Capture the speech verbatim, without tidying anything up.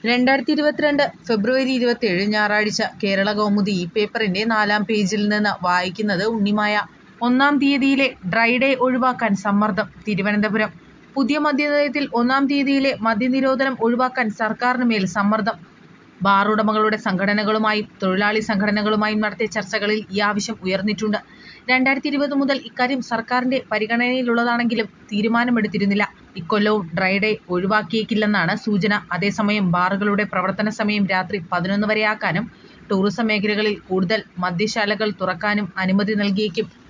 രണ്ടായിരത്തി ഇരുപത്തിരണ്ട് ഫെബ്രുവരി ഇരുപത്തിയേഴ് ഞായറാഴ്ച കേരള കൗമുദി ഈ പേപ്പറിന്റെ നാലാം പേജിൽ നിന്ന് വായിക്കുന്നത് ഉണ്ണിമായ. ഒന്നാം തീയതിയിലെ ഡ്രൈ ഡേ ഒഴിവാക്കാൻ സമ്മർദ്ദം. തിരുവനന്തപുരം. പുതിയ മദ്യനയത്തിൽ ഒന്നാം തീയതിയിലെ മദ്യനിരോധനം ഒഴിവാക്കാൻ സർക്കാരിന് മേൽ സമ്മർദ്ദം. ബാർ ഉടമകളുടെ സംഘടനകളുമായും തൊഴിലാളി സംഘടനകളുമായും നടത്തിയ ചർച്ചകളിൽ ഈ ആവശ്യം ഉയർന്നിട്ടുണ്ട്. രണ്ടായിരത്തി ഇരുപത് മുതൽ ഇക്കാര്യം സർക്കാരിന്റെ പരിഗണനയിലുള്ളതാണെങ്കിലും തീരുമാനമെടുത്തിരുന്നില്ല. ഇക്കൊല്ലവും ഡ്രൈ ഡേ ഒഴിവാക്കിയേക്കില്ലെന്നാണ് സൂചന. അതേസമയം ബാറുകളുടെ പ്രവർത്തന സമയം രാത്രി പതിനൊന്ന് വരെയാക്കാനും ടൂറിസം മേഖലകളിൽ കൂടുതൽ മദ്യശാലകൾ തുറക്കാനും അനുമതി നൽകിയേക്കും.